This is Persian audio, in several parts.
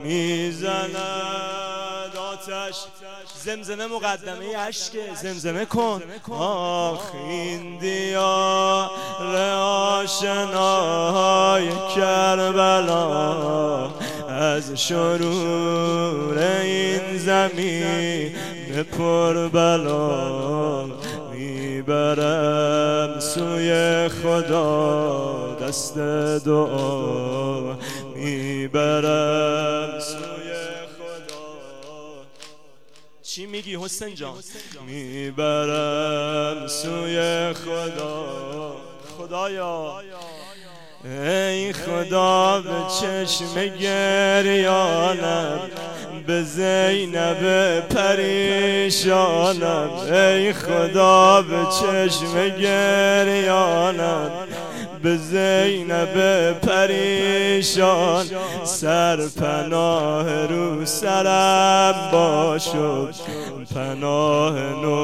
میزند آتش زمزمه مقدمه عشق زمزمه کن آخ این دیار آشنای کربلا از شرور این زمین پر بلا میبرم سوی خدا دست دعا میبرم سوی خدا. چی میگی حسین جان؟ میبرم سوی خدا. خدایا ای خدا به چشم گریانم به زینب پریشانم ای خدا به چشم گریانم به زینب پریشان سرپناه رو سرم باشد پناه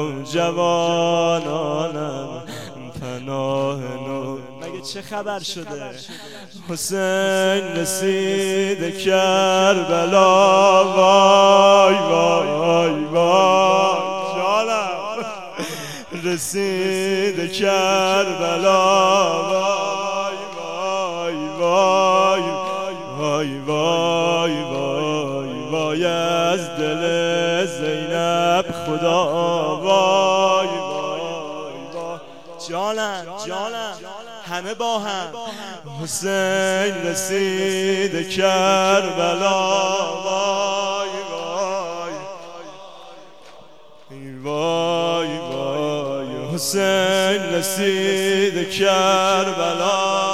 نوجوانانم پناه مگه چه خبر شده؟ حسین رسید کربلا وای وای وای جانم رسید کربلا وای وای وای وای وای وای از دل زینب خدا وای وای وای جانم همه با هم حسین رسید کربلا وای وای وای وای حسین رسید کربلا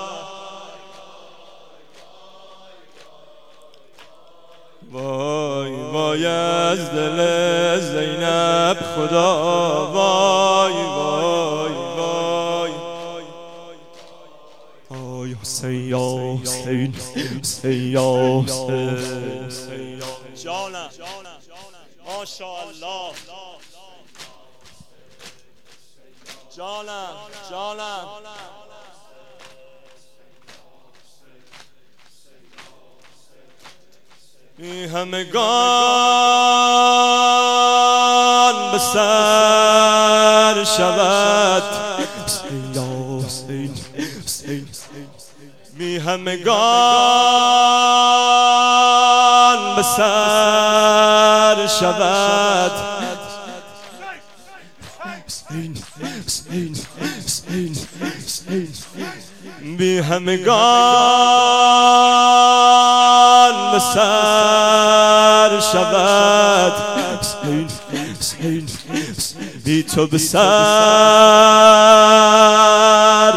وای وای از دل زینب خدا وای وای وای وای حسین یا حسین حسین یا حسین جانم ماشاءالله جانم بی همگان به سر شود بی همگان به سر شود بی همگان به سر شود بی تو به سر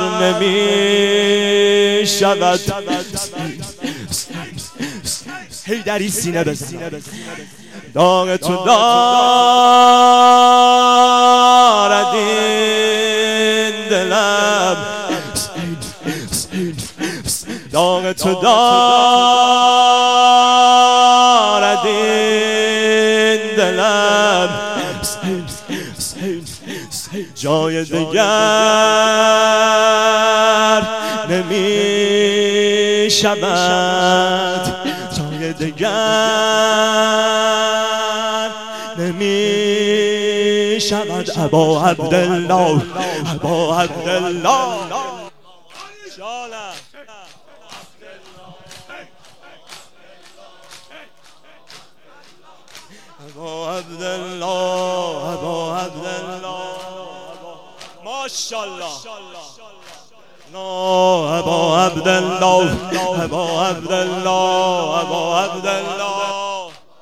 نمی شود حیدری سینه بزن داغ تو دارد این دلم داغ تو دارد این دلم جای دگر نمی شود جای دگر نمی شود ابا عبدالله ابا عبدالله ابا عبدالله ابا عبدالله ماشاءالله ابا عبدالله ابا عبدالله ابا عبدالله